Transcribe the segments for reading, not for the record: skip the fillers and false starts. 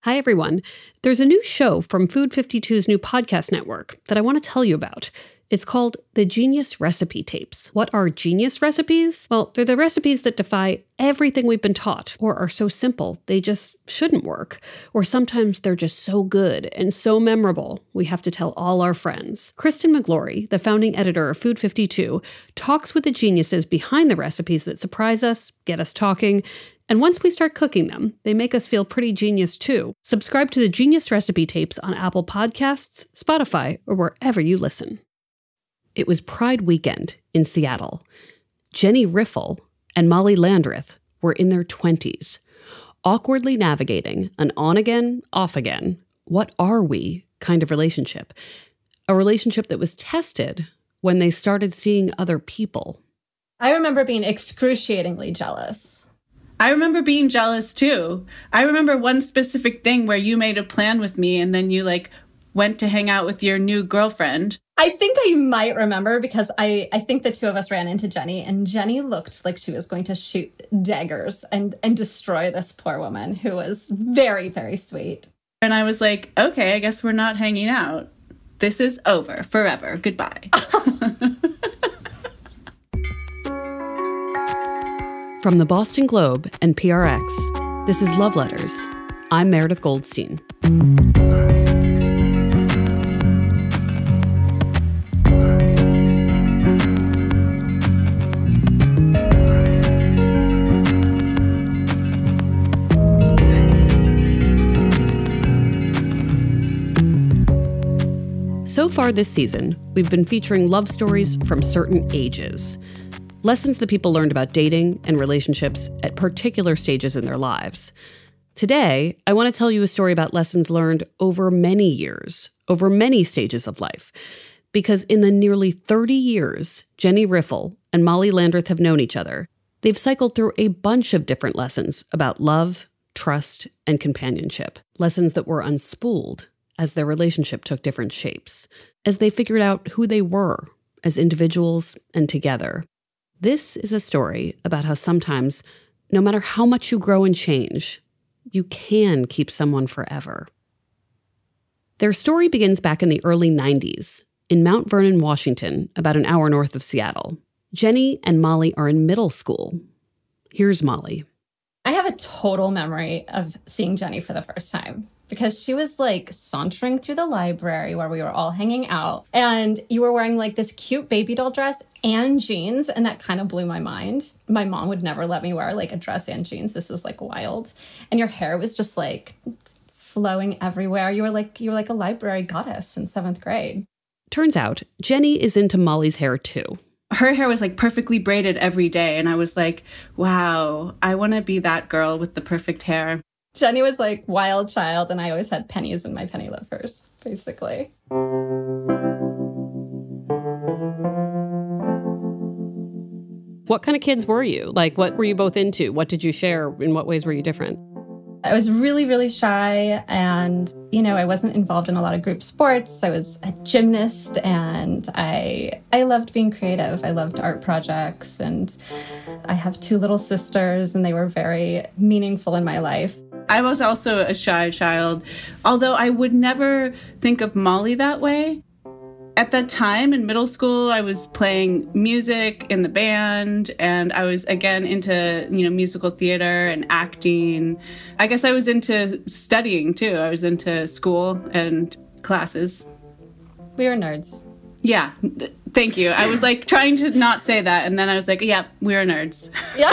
Hi, everyone. There's a new show from Food 52's new podcast network that I want to tell you about. It's called The Genius Recipe Tapes. What are genius recipes? Well, they're the recipes that defy everything we've been taught, or are so simple they just shouldn't work. Or sometimes they're just so good and so memorable, we have to tell all our friends. Kristen McGlory, the founding editor of Food 52, talks with the geniuses behind the recipes that surprise us, get us talking, and once we start cooking them, they make us feel pretty genius too. Subscribe to the Genius Recipe Tapes on Apple Podcasts, Spotify, or wherever you listen. It was Pride weekend in Seattle. Jenny Riffle and Molly Landreth were in their 20s, awkwardly navigating an on-again, off-again, what are we kind of relationship. A relationship that was tested when they started seeing other people. I remember being excruciatingly jealous. I remember being jealous too. I remember one specific thing where you made a plan with me and then you went to hang out with your new girlfriend. I think I might remember because I think the two of us ran into Jenny and Jenny looked like she was going to shoot daggers and destroy this poor woman who was very, very sweet. And I was like, okay, I guess we're not hanging out. This is over forever. Goodbye. From the Boston Globe and PRX, this is Love Letters. I'm Meredith Goldstein. So far this season, we've been featuring love stories from certain ages. Lessons that people learned about dating and relationships at particular stages in their lives. Today, I want to tell you a story about lessons learned over many years, over many stages of life. Because in the nearly 30 years Jenny Riffle and Molly Landreth have known each other, they've cycled through a bunch of different lessons about love, trust, and companionship. Lessons that were unspooled as their relationship took different shapes, as they figured out who they were as individuals and together. This is a story about how sometimes, no matter how much you grow and change, you can keep someone forever. Their story begins back in the early 90s, in Mount Vernon, Washington, about an hour north of Seattle. Jenny and Molly are in middle school. Here's Molly. I have a total memory of seeing Jenny for the first time. Because she was sauntering through the library where we were all hanging out. And you were wearing this cute baby doll dress and jeans. And that kind of blew my mind. My mom would never let me wear a dress and jeans. This was wild. And your hair was just flowing everywhere. You were like a library goddess in 7th grade. Turns out Jenny is into Molly's hair too. Her hair was perfectly braided every day. And I was like, wow, I want to be that girl with the perfect hair. Jenny was wild child, and I always had pennies in my penny loafers, basically. What kind of kids were you? What were you both into? What did you share? In what ways were you different? I was really, really shy, and, I wasn't involved in a lot of group sports. I was a gymnast, and I loved being creative. I loved art projects, and I have 2 little sisters, and they were very meaningful in my life. I was also a shy child, although I would never think of Molly that way. At that time in middle school, I was playing music in the band, and I was, again, into, musical theater and acting. I guess I was into studying, too. I was into school and classes. We were nerds. Yeah, thank you. I was trying to not say that, and then I was like, yeah, we're nerds. Yeah.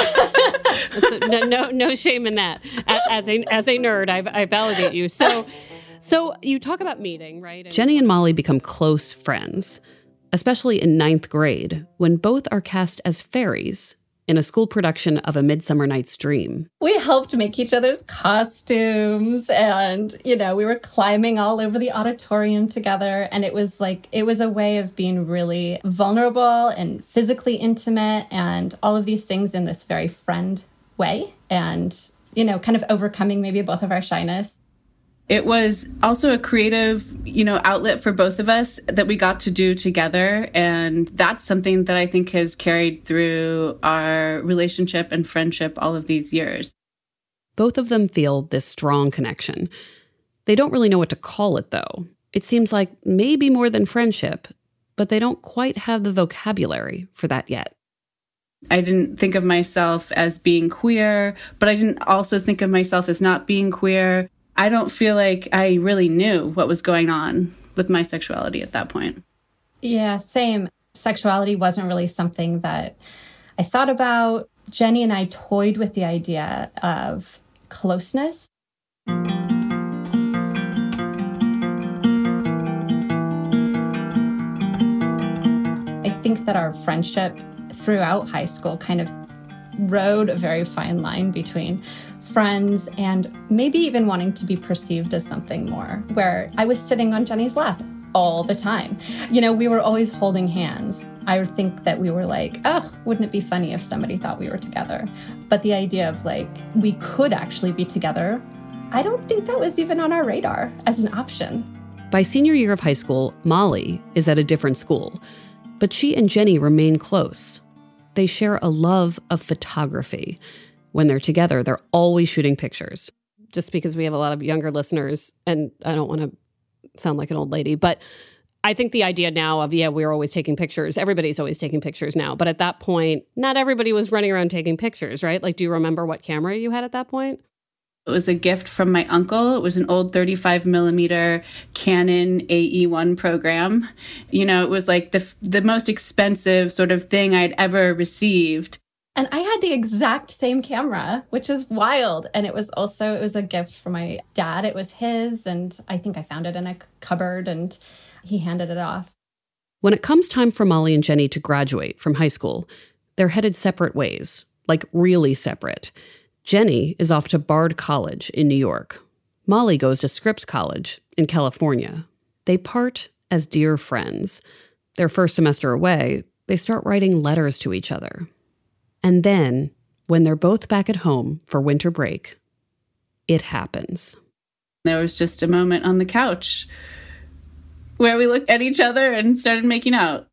No shame in that. As a nerd, I validate you. So you talk about meeting, right? Jenny and Molly become close friends, especially in 9th grade, when both are cast as fairies in a school production of A Midsummer Night's Dream. We helped make each other's costumes, and, we were climbing all over the auditorium together. And it was a way of being really vulnerable and physically intimate and all of these things in this very friend way. And, kind of overcoming maybe both of our shyness. It was also a creative, outlet for both of us that we got to do together. And that's something that I think has carried through our relationship and friendship all of these years. Both of them feel this strong connection. They don't really know what to call it, though. It seems like maybe more than friendship, but they don't quite have the vocabulary for that yet. I didn't think of myself as being queer, but I didn't also think of myself as not being queer. I don't feel like I really knew what was going on with my sexuality at that point. Yeah, same. Sexuality wasn't really something that I thought about. Jenny and I toyed with the idea of closeness. I think that our friendship throughout high school kind of rode a very fine line between friends and maybe even wanting to be perceived as something more, where I was sitting on Jenny's lap all the time. You know, we were always holding hands. I think that we were like, oh, wouldn't it be funny if somebody thought we were together? But the idea of like, we could actually be together, I don't think that was even on our radar as an option. By senior year of high school, Molly is at a different school, but she and Jenny remain close. They share a love of photography. When they're together, they're always shooting pictures. Just because we have a lot of younger listeners, and I don't want to sound like an old lady, but I think the idea now of, we're always taking pictures. Everybody's always taking pictures now. But at that point, not everybody was running around taking pictures, right? Like, do you remember what camera you had at that point? It was a gift from my uncle. It was an old 35 millimeter Canon AE1 program. You know, it was like the most expensive sort of thing I'd ever received. And I had the exact same camera, which is wild. And it was a gift from my dad. It was his. And I think I found it in a cupboard and he handed it off. When it comes time for Molly and Jenny to graduate from high school, they're headed separate ways, like really separate. Jenny is off to Bard College in New York. Molly goes to Scripps College in California. They part as dear friends. Their first semester away, they start writing letters to each other. And then, when they're both back at home for winter break, it happens. There was just a moment on the couch where we looked at each other and started making out.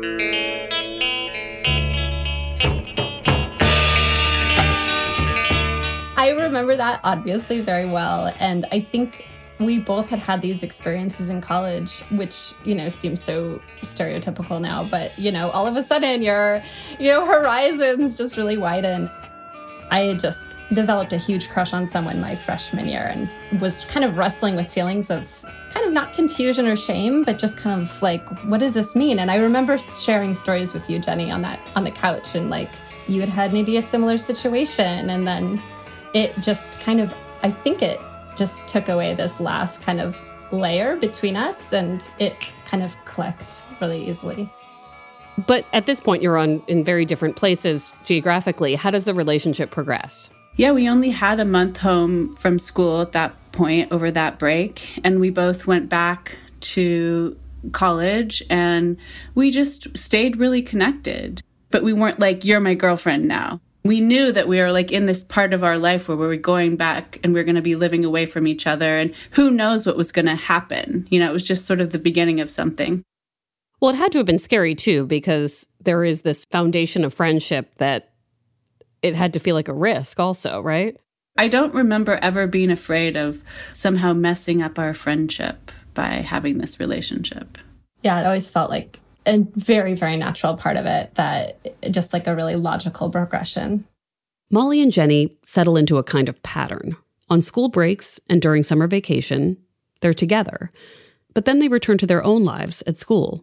I remember that obviously very well. And I think we both had these experiences in college, which, you know, seems so stereotypical now. But, you know, all of a sudden your horizons just really widen. I had just developed a huge crush on someone my freshman year and was kind of wrestling with feelings of kind of not confusion or shame, but just kind of like, what does this mean? And I remember sharing stories with you, Jenny, on the couch, and like you had maybe a similar situation. And then it just kind of, I think it just took away this last kind of layer between us, and it kind of clicked really easily. But at this point, you're in very different places geographically. How does the relationship progress? Yeah, we only had a month home from school at that point over that break, and we both went back to college, and we just stayed really connected. But we weren't like, you're my girlfriend now. We knew that we were like in this part of our life where we were going back and we were going to be living away from each other, and who knows what was going to happen. You know, it was just sort of the beginning of something. Well, it had to have been scary too, because there is this foundation of friendship that it had to feel like a risk also, right? I don't remember ever being afraid of somehow messing up our friendship by having this relationship. Yeah, it always felt like a very, very natural part of it, that just like a really logical progression. Molly and Jenny settle into a kind of pattern. On school breaks and during summer vacation, they're together. But then they return to their own lives at school.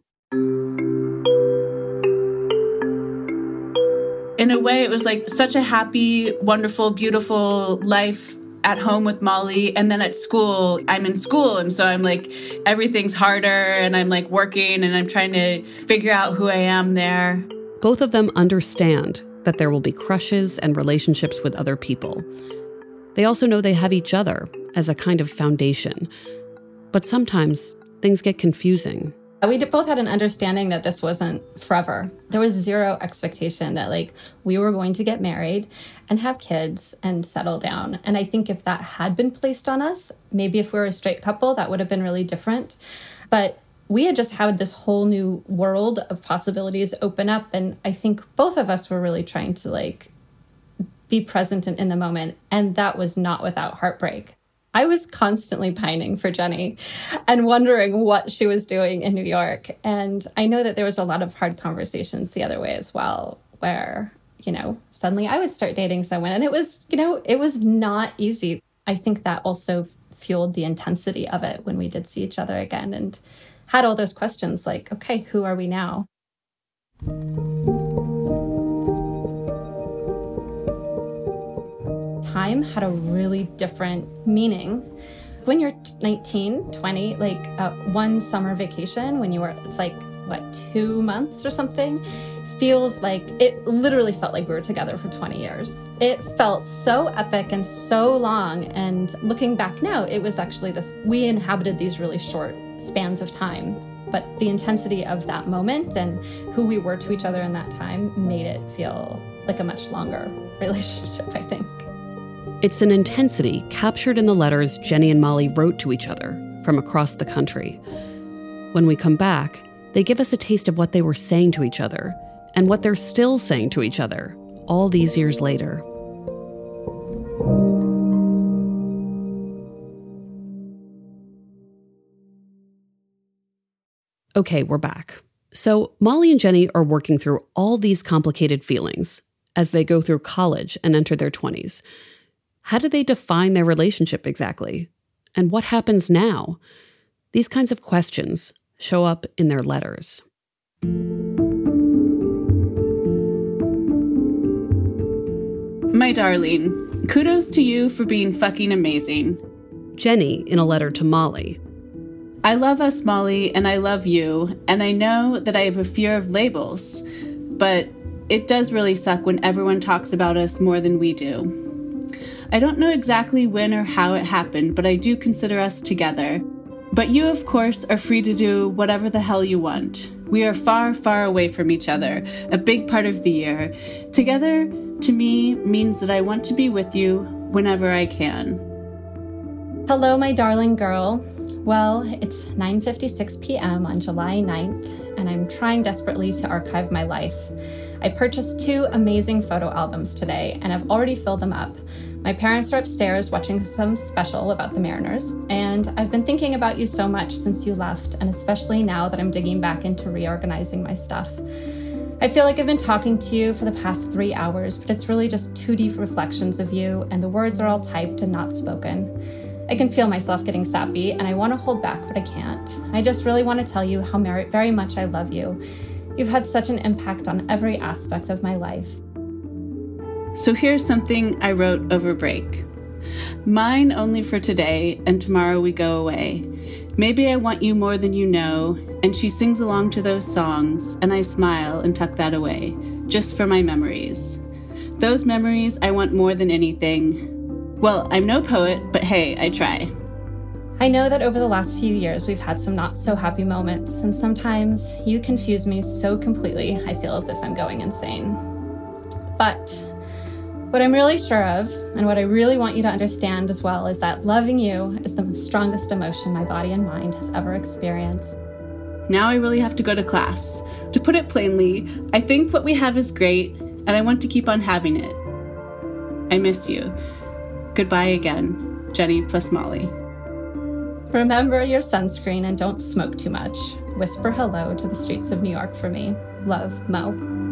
In a way, it was like such a happy, wonderful, beautiful life at home with Molly. And then at school, I'm in school. And so I'm like, everything's harder, and I'm like working, and I'm trying to figure out who I am there. Both of them understand that there will be crushes and relationships with other people. They also know they have each other as a kind of foundation. But sometimes things get confusing. We both had an understanding that this wasn't forever. There was zero expectation that like we were going to get married and have kids and settle down. And I think if that had been placed on us, maybe if we were a straight couple, that would have been really different. But we had just had this whole new world of possibilities open up. And I think both of us were really trying to like be present in the moment. And that was not without heartbreak. I was constantly pining for Jenny and wondering what she was doing in New York. And I know that there was a lot of hard conversations the other way as well, where, suddenly I would start dating someone. And it was not easy. I think that also fueled the intensity of it when we did see each other again and had all those questions like, okay, who are we now? Time had a really different meaning. When you're 19, 20, like one summer vacation, it's 2 months or something, it literally felt like we were together for 20 years. It felt so epic and so long. And looking back now, it was actually we inhabited these really short spans of time. But the intensity of that moment and who we were to each other in that time made it feel like a much longer relationship, I think. It's an intensity captured in the letters Jenny and Molly wrote to each other from across the country. When we come back, they give us a taste of what they were saying to each other and what they're still saying to each other all these years later. Okay, we're back. So Molly and Jenny are working through all these complicated feelings as they go through college and enter their 20s. How do they define their relationship exactly? And what happens now? These kinds of questions show up in their letters. My darling, kudos to you for being fucking amazing. Jenny in a letter to Molly. I love us, Molly, and I love you, and I know that I have a fear of labels, but it does really suck when everyone talks about us more than we do. I don't know exactly when or how it happened, but I do consider us together. But you, of course, are free to do whatever the hell you want. We are far, far away from each other, a big part of the year. Together, to me, means that I want to be with you whenever I can. Hello, my darling girl. Well, it's 9:56 p.m. on July 9th, and I'm trying desperately to archive my life. I purchased 2 amazing photo albums today, and I've already filled them up. My parents are upstairs watching some special about the Mariners, and I've been thinking about you so much since you left, and especially now that I'm digging back into reorganizing my stuff. I feel like I've been talking to you for the past 3 hours, but it's really just 2D reflections of you, and the words are all typed and not spoken. I can feel myself getting sappy, and I want to hold back, but I can't. I just really want to tell you how very much I love you. You've had such an impact on every aspect of my life. So here's something I wrote over break. Mine only for today, and tomorrow we go away. Maybe I want you more than you know, and she sings along to those songs, and I smile and tuck that away, just for my memories. Those memories I want more than anything. Well, I'm no poet, but hey, I try. I know that over the last few years we've had some not so happy moments, and sometimes you confuse me so completely I feel as if I'm going insane. But what I'm really sure of, and what I really want you to understand as well, is that loving you is the strongest emotion my body and mind has ever experienced. Now I really have to go to class. To put it plainly, I think what we have is great, and I want to keep on having it. I miss you. Goodbye again, Jenny plus Molly. Remember your sunscreen and don't smoke too much. Whisper hello to the streets of New York for me. Love, Mo.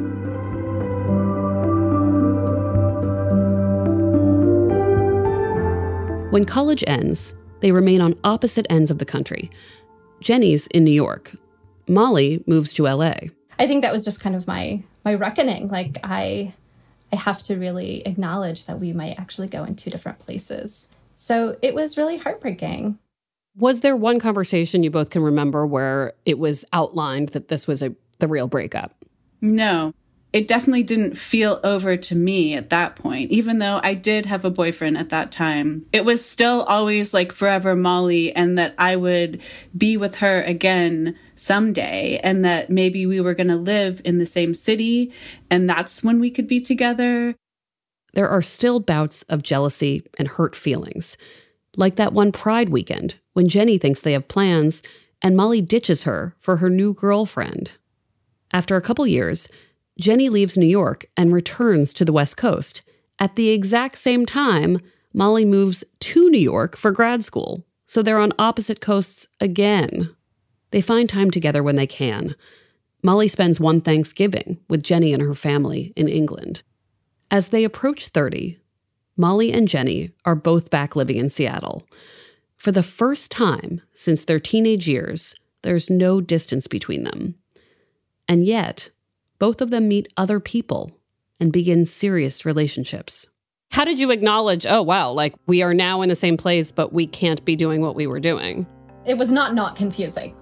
When college ends, they remain on opposite ends of the country. Jenny's in New York. Molly moves to LA. I think that was just kind of my reckoning. Like, I have to really acknowledge that we might actually go in 2 different places. So it was really heartbreaking. Was there one conversation you both can remember where it was outlined that this was the real breakup? No. It definitely didn't feel over to me at that point, even though I did have a boyfriend at that time. It was still always like forever Molly, and that I would be with her again someday, and that maybe we were going to live in the same city, and that's when we could be together. There are still bouts of jealousy and hurt feelings, like that one Pride weekend when Jenny thinks they have plans and Molly ditches her for her new girlfriend. After a couple years, Jenny leaves New York and returns to the West Coast. At the exact same time, Molly moves to New York for grad school, so they're on opposite coasts again. They find time together when they can. Molly spends one Thanksgiving with Jenny and her family in England. As they approach 30, Molly and Jenny are both back living in Seattle. For the first time since their teenage years, there's no distance between them. And yet, both of them meet other people and begin serious relationships. How did you acknowledge, oh, wow, like we are now in the same place, but we can't be doing what we were doing? It was not confusing.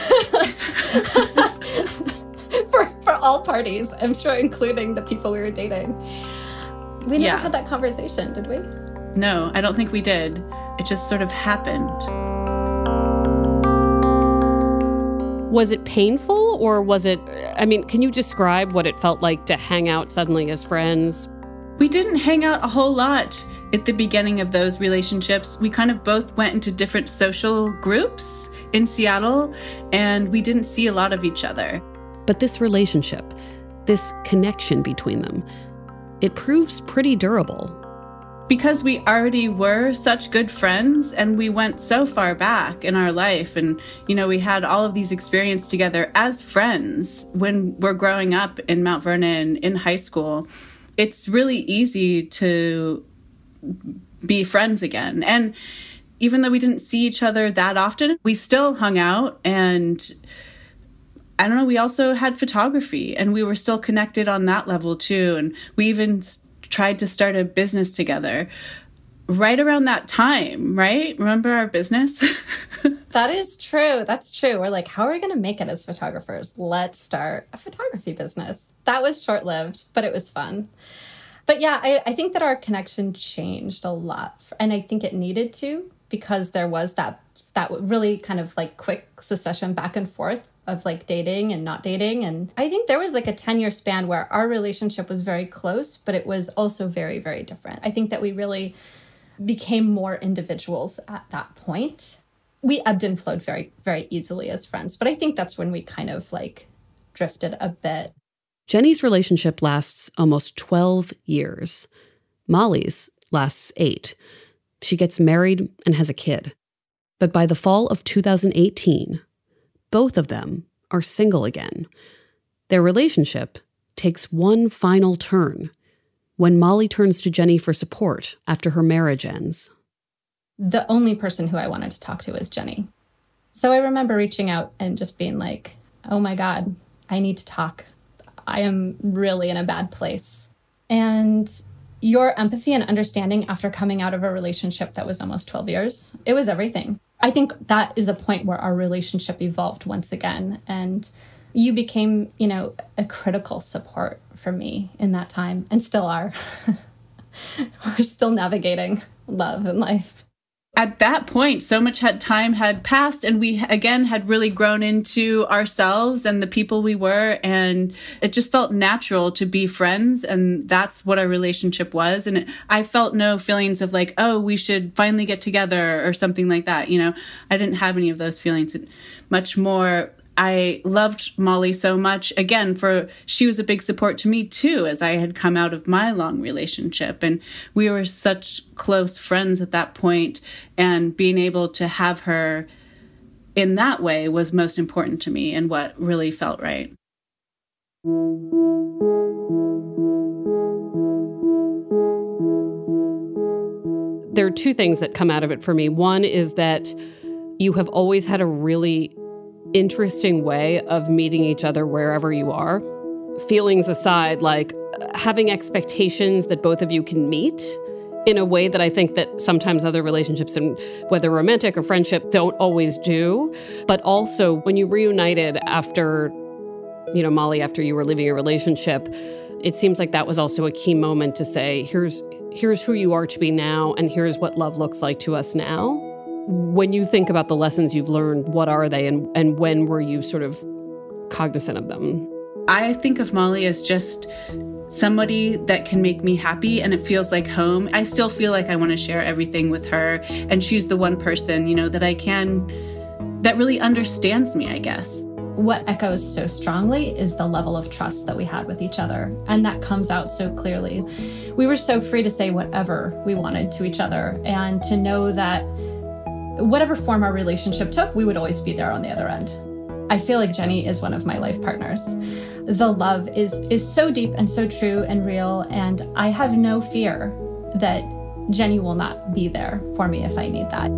for all parties, I'm sure, including the people we were dating. We never had that conversation, did we? No, I don't think we did. It just sort of happened. Was it painful, or was it, can you describe what it felt like to hang out suddenly as friends? We didn't hang out a whole lot at the beginning of those relationships. We kind of both went into different social groups in Seattle, and we didn't see a lot of each other. But this relationship, this connection between them, it proves pretty durable. Because we already were such good friends and we went so far back in our life, and, we had all of these experiences together as friends when we're growing up in Mount Vernon in high school, it's really easy to be friends again. And even though we didn't see each other that often, we still hung out, and I don't know, we also had photography, and we were still connected on that level too. And we even tried to start a business together right around that time, right? Remember our business? That is true. That's true. We're like, how are we going to make it as photographers? Let's start a photography business. That was short-lived, but it was fun. But yeah, I think that our connection changed a lot. And I think it needed to, because there was that really kind of like quick succession back and forth of like dating and not dating. And I think there was like a 10-year span where our relationship was very close, but it was also very, very different. I think that we really became more individuals at that point. We ebbed and flowed very, very easily as friends. But I think that's when we kind of like drifted a bit. Jenny's relationship lasts almost 12 years. Molly's lasts 8. She gets married and has a kid. But by the fall of 2018, both of them are single again. Their relationship takes one final turn when Molly turns to Jenny for support after her marriage ends. The only person who I wanted to talk to was Jenny. So I remember reaching out and just being like, oh my God, I need to talk. I am really in a bad place. And your empathy and understanding after coming out of a relationship that was almost 12 years, it was everything. I think that is a point where our relationship evolved once again. And you became, a critical support for me in that time, and still are. We're still navigating love and life. At that point, so much time had passed, and we again had really grown into ourselves and the people we were, and it just felt natural to be friends, and that's what our relationship was. And I felt no feelings of like, oh, we should finally get together or something like that. I didn't have any of those feelings. Much more, I loved Molly so much, again, she was a big support to me too, as I had come out of my long relationship. And we were such close friends at that point, and being able to have her in that way was most important to me and what really felt right. There are two things that come out of it for me. One is that you have always had a really interesting way of meeting each other wherever you are. Feelings aside, like having expectations that both of you can meet in a way that I think that sometimes other relationships, and whether romantic or friendship, don't always do. But also when you reunited after, Molly, after you were leaving a relationship, it seems like that was also a key moment to say, here's who you are to be now, and here's what love looks like to us now. When you think about the lessons you've learned, what are they, and when were you sort of cognizant of them? I think of Molly as just somebody that can make me happy, and it feels like home. I still feel like I want to share everything with her, and she's the one person, that I can, that really understands me, I guess. what echoes so strongly is the level of trust that we had with each other. And that comes out so clearly. We were so free to say whatever we wanted to each other, and to know that whatever form our relationship took, we would always be there on the other end. I feel like Jenny is one of my life partners. The love is so deep and so true and real, and I have no fear that Jenny will not be there for me if I need that.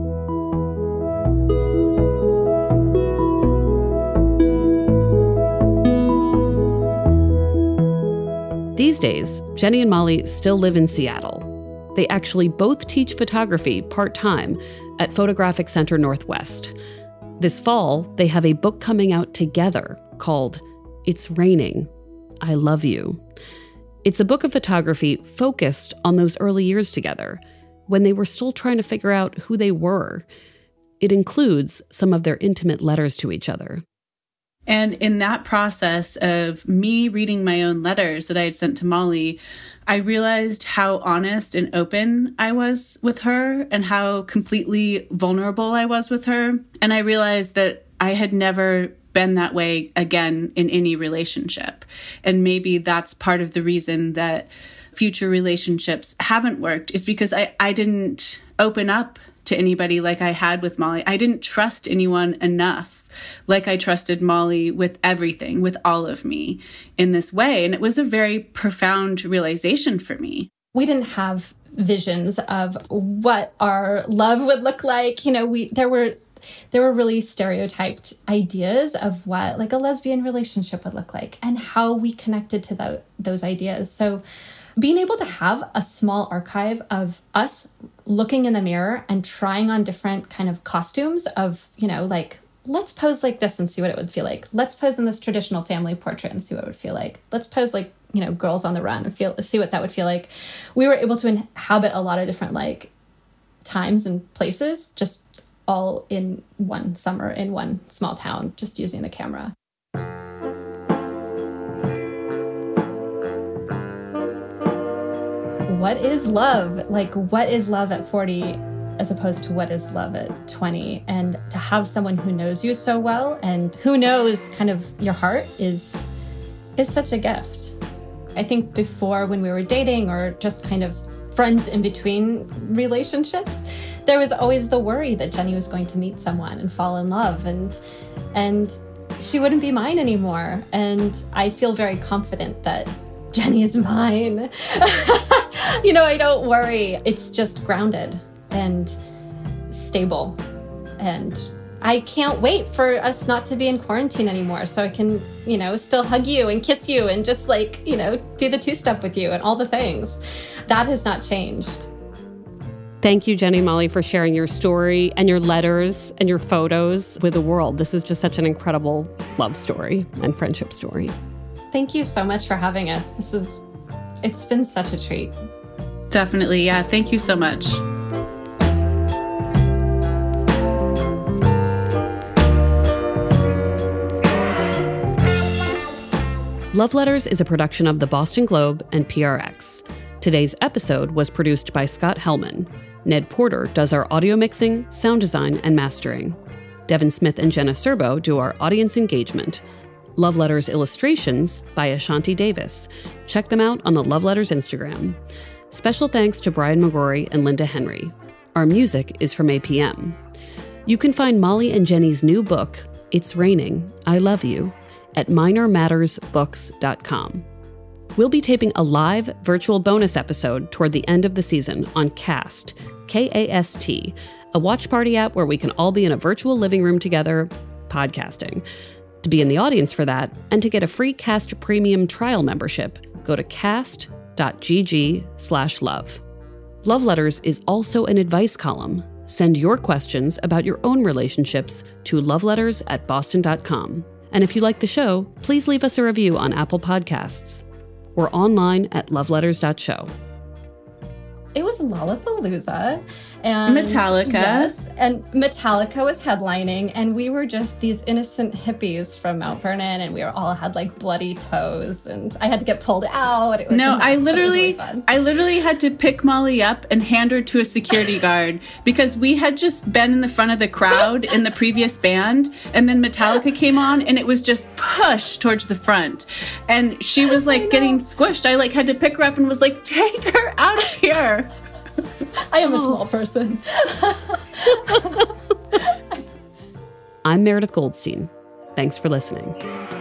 These days, Jenny and Molly still live in Seattle. They actually both teach photography part-time at Photographic Center Northwest. This fall, they have a book coming out together called It's Raining, I Love You. It's a book of photography focused on those early years together, when they were still trying to figure out who they were. It includes some of their intimate letters to each other. And in that process of me reading my own letters that I had sent to Molly, I realized how honest and open I was with her and how completely vulnerable I was with her. And I realized that I had never been that way again in any relationship. And maybe that's part of the reason that future relationships haven't worked, is because I didn't open up to anybody like I had with Molly. I didn't trust anyone enough like I trusted Molly with everything, with all of me in this way. And it was a very profound realization for me. We didn't have visions of what our love would look like. You know, there were really stereotyped ideas of what like a lesbian relationship would look like and how we connected to those ideas. So being able to have a small archive of us looking in the mirror and trying on different kind of costumes of, you know, like, let's pose like this and see what it would feel like. Let's pose in this traditional family portrait and see what it would feel like. Let's pose like, you know, girls on the run and see what that would feel like. We were able to inhabit a lot of different like times and places, just all in one summer in one small town, just using the camera. What is love? Like, what is love at 40 as opposed to what is love at 20? And to have someone who knows you so well and who knows kind of your heart is such a gift. I think before, when we were dating or just kind of friends in between relationships, there was always the worry that Jenny was going to meet someone and fall in love and she wouldn't be mine anymore. And I feel very confident that Jenny is mine. You know, I don't worry. It's just grounded and stable. And I can't wait for us not to be in quarantine anymore so I can, you know, still hug you and kiss you and just like, you know, do the two-step with you and all the things. That has not changed. Thank you, Jenny and Molly, for sharing your story and your letters and your photos with the world. This is just such an incredible love story and friendship story. Thank you so much for having us. It's been such a treat. Definitely. Yeah. Thank you so much. Love Letters is a production of the Boston Globe and PRX. Today's episode was produced by Scott Hellman. Ned Porter does our audio mixing, sound design, and mastering. Devin Smith and Jenna Serbo do our audience engagement. Love Letters illustrations by Ashanti Davis. Check them out on the Love Letters Instagram. Special thanks to Brian McGrory and Linda Henry. Our music is from APM. You can find Molly and Jenny's new book, It's Raining, I Love You, at minormattersbooks.com. We'll be taping a live virtual bonus episode toward the end of the season on Cast, K-A-S-T, a watch party app where we can all be in a virtual living room together, podcasting. To be in the audience for that, and to get a free Cast Premium trial membership, go to cast.gg/love. Love Letters is also an advice column. Send your questions about your own relationships to loveletters@boston.com. And if you like the show, please leave us a review on Apple Podcasts. We're online at loveletters.show. It was Lollapalooza, And Metallica. Yes, and Metallica was headlining, and we were just these innocent hippies from Mount Vernon, and we all had like bloody toes, and I had to get pulled out. It was No, a mess, I but it was literally really fun. I literally had to pick Molly up and hand her to a security guard because we had just been in the front of the crowd in the previous band, and then Metallica came on, and it was just pushed towards the front, and she was like getting squished. I like had to pick her up and was like, take her out of here. I am a small person. I'm Meredith Goldstein. Thanks for listening.